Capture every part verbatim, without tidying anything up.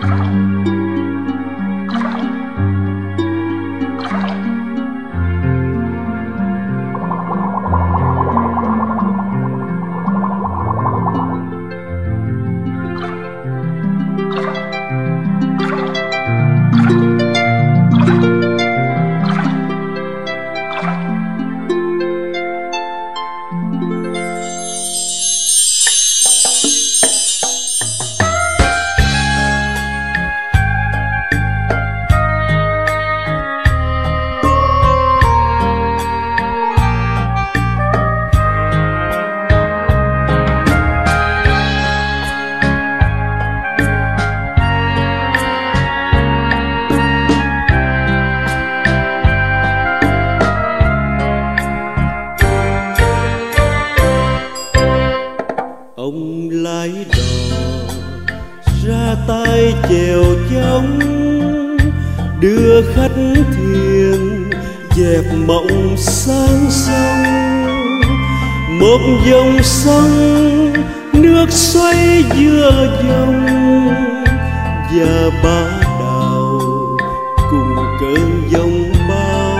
Ông lái đò ra tay chèo chống, đưa khách thuyền dẹp mộng sang sông. Một dòng sông nước xoay giữa dòng, và ba đào cùng cơn giông bão.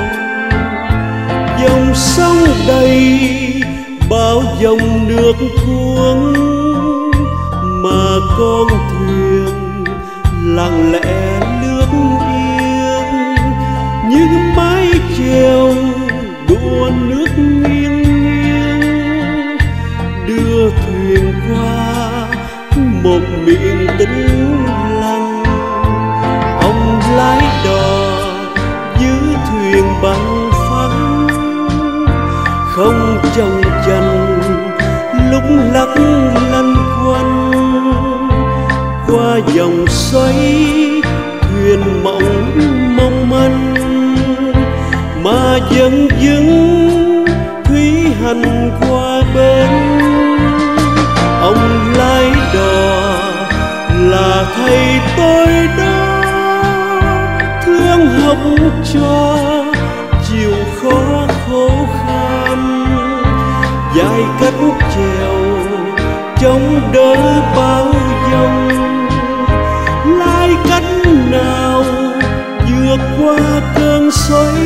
Dòng sông đầy bao dòng nước cuốn, mà con thuyền lặng lẽ lướt yên. Những mái chèo đua nước nghiêng nghiêng, đưa thuyền qua một miền tĩnh lặng. Ông lái đò giữ thuyền bằng phẳng, không chồng chành lúc lắc lăn quanh. Qua dòng xoáy thuyền mộng mong manh, mà dần dững thủy hành qua bên. Ông lái đò là thầy tôi đó, thương học trò chịu khó khổ khan. Dài cách chèo chống đỡ bao dòng, lái cách nào vượt qua cơn xoáy.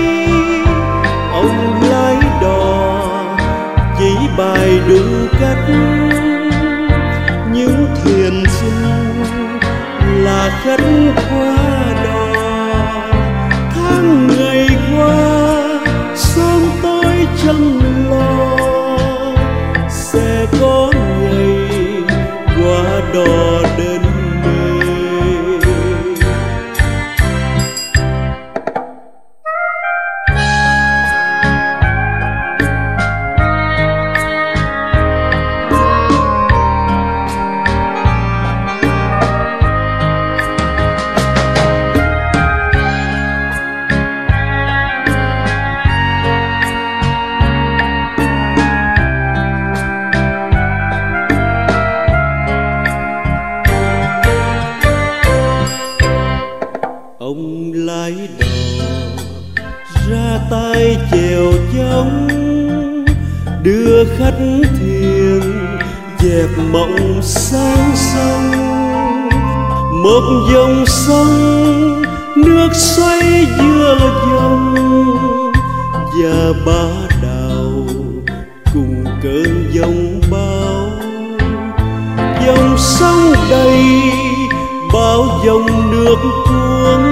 Ông lái đò chỉ bài đủ cách, những thuyền sinh là khách qua đò. Tháng ngày qua sớm tối chẳng lo, sẽ có ngày qua đò đến nơi. Ông lái đò ra tay chèo chống, đưa khách thuyền dẹp mộng sang sông. Một dòng sông nước xoay giữa dòng, và ba đào cùng cơn giông bão. Dòng sông đầy bao dòng nước cuốn,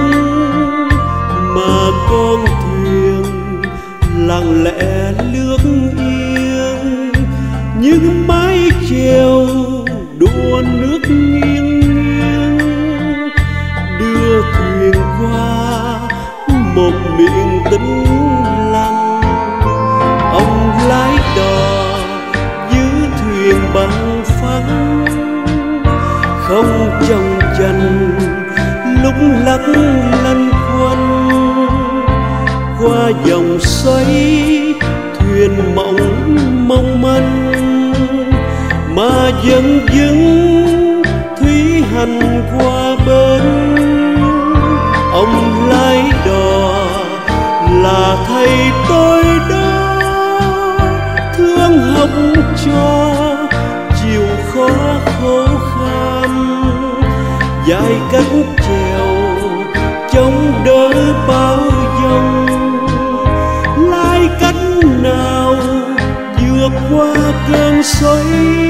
mà con thuyền lặng lẽ lướt yên. Những mái chèo đua nước nghiêng nghiêng, đưa thuyền qua một miền tĩnh lặng. Ông lái đò giữ thuyền bằng phẳng, không chồng chành lúc lắc lăn quanh. Qua dòng xoáy thuyền mộng mong manh, mà dần dững thủy hành qua bên. Ông lái đò là thầy tôi đó, thương học trò chịu khó khổ khan. dài cách trèo chống đỡ bão giông. Lai cách nào vượt qua cơn xoáy,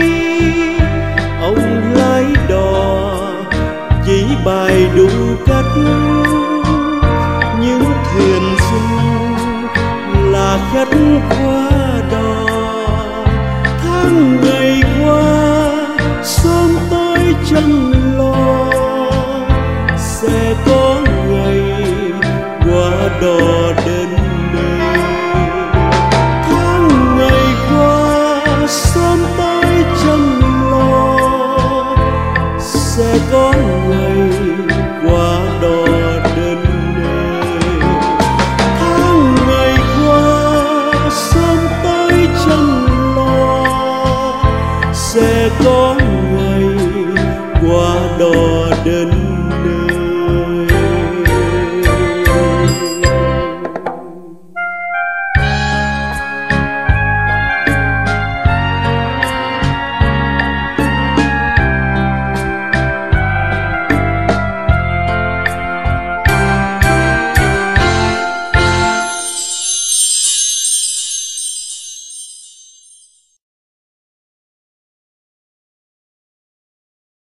ông lái đò chỉ bài đủ cách. Những thuyền du là khách qua đò, tháng ngày qua sớm tới chân lo. Sẽ có ngày qua đò đến nơi, tháng ngày qua sớm tới chân lo. Sẽ có ngày qua đò đến nơi, tháng ngày qua sớm tới chân lo. Sẽ có